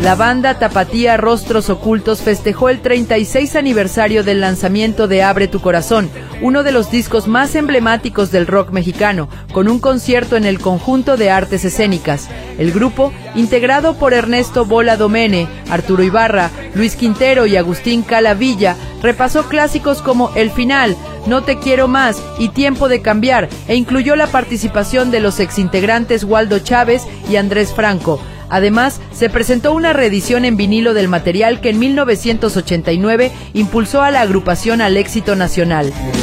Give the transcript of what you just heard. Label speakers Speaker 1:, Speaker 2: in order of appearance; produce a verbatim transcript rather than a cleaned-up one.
Speaker 1: La banda tapatía Rostros Ocultos festejó el treinta y seis aniversario del lanzamiento de Abre tu Corazón, uno de los discos más emblemáticos del rock mexicano, con un concierto en el Conjunto de Artes Escénicas. El grupo, integrado por Ernesto Bola Domene, Arturo Ibarra, Luis Quintero y Agustín Calavilla, repasó clásicos como El Final, No te quiero más y Tiempo de cambiar, e incluyó la participación de los exintegrantes Waldo Chávez y Andrés Franco. Además, se presentó una reedición en vinilo del material que en mil novecientos ochenta y nueve impulsó a la agrupación al éxito nacional.